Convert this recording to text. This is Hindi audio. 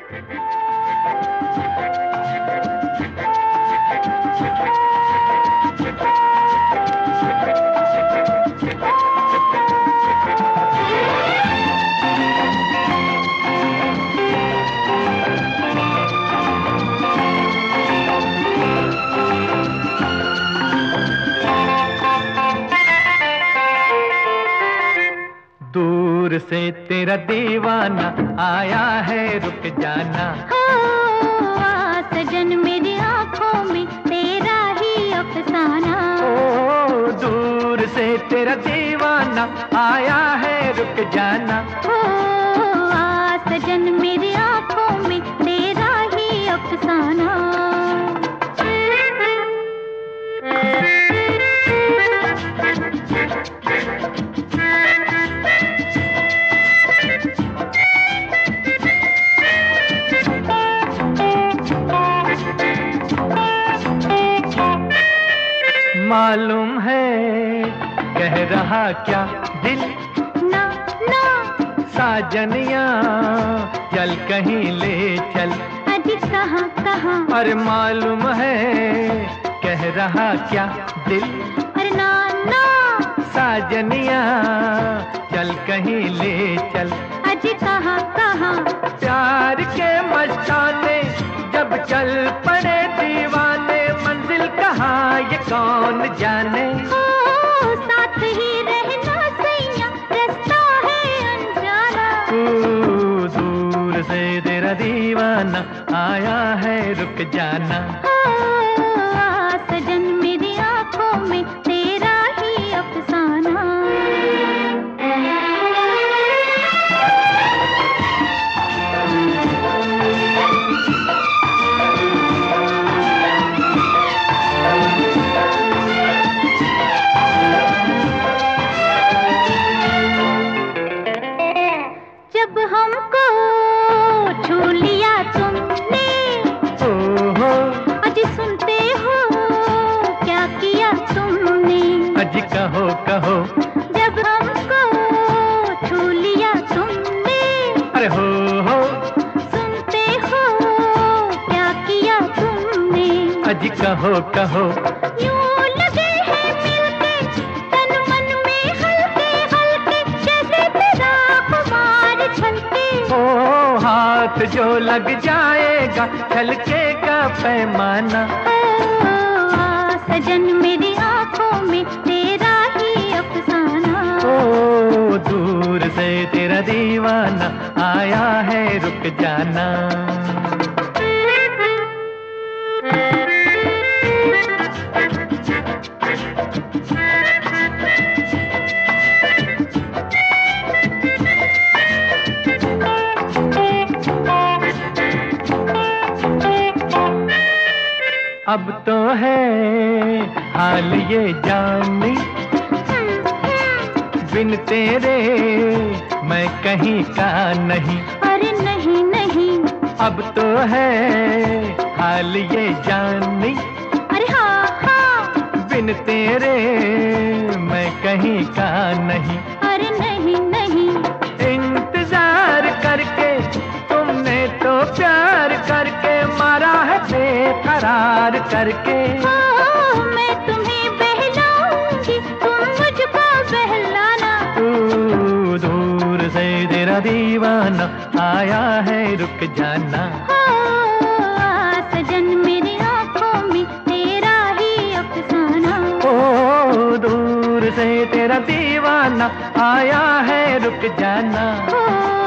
दूर से तेरा दीवाना आया है, रुक जाना। हो सजन मेरी आंखों में तेरा ही अफसाना। ओ दूर से तेरा दीवाना आया है, रुक जाना। हो सजन मेरी आंखों में तेरा ही अफसाना। मालूम है कह रहा क्या दिल, ना ना साजनिया चल कहीं ले चल। अजी कहाँ कहाँ, अरे मालूम है कह रहा क्या दिल, अरे ना ना साजनिया चल कहीं ले चल। अजी कहाँ कहाँ, प्यार के मस्ताने जब चल पड़े दीवाने, मंजिल कहाँ ये कौन जाने। ओ साथ ही रहना सैया, रास्ता है अनजाना। दूर से तेरा दीवाना आया है, रुक जाना। सजन मेरी आंखों में तेरा ही अफसाना। जब हमको छू लिया तुमने, अजी सुनते हो क्या किया तुमने। अजी कहो कहो, जब हमको छू लिया तुमने, अरे हो सुनते हो क्या किया तुमने। अजी कहो कहो, यूं लगे हैं मिलके तन मन में हल्के हल्के, जैसे तेरा खुमार छलके। ओ हाथ जो लग जाएगा छलकेगा पैमाना। सजन मेरी आंखों में तेरा ही अफसाना। ओ दूर से तेरा दीवाना आया है, रुक जाना। अब तो है हाल ये जानी, बिन तेरे मैं कहीं का नहीं। अरे नहीं नहीं, अब तो है हाल ये जानी, अरे हाँ हाँ, बिन तेरे मैं कहीं का नहीं। अरे नहीं नहीं, इंतजार करके तुमने तो प्यार करके मारा है बेकरार करके। मैं तुम्हें बहलाऊंगी, तुम मुझको बहलाना। दूर से तेरा दीवाना आया है, रुक जाना। सजन मेरी आंखों में तेरा ही अफसाना। ओ दूर से तेरा दीवाना आया है, रुक जाना।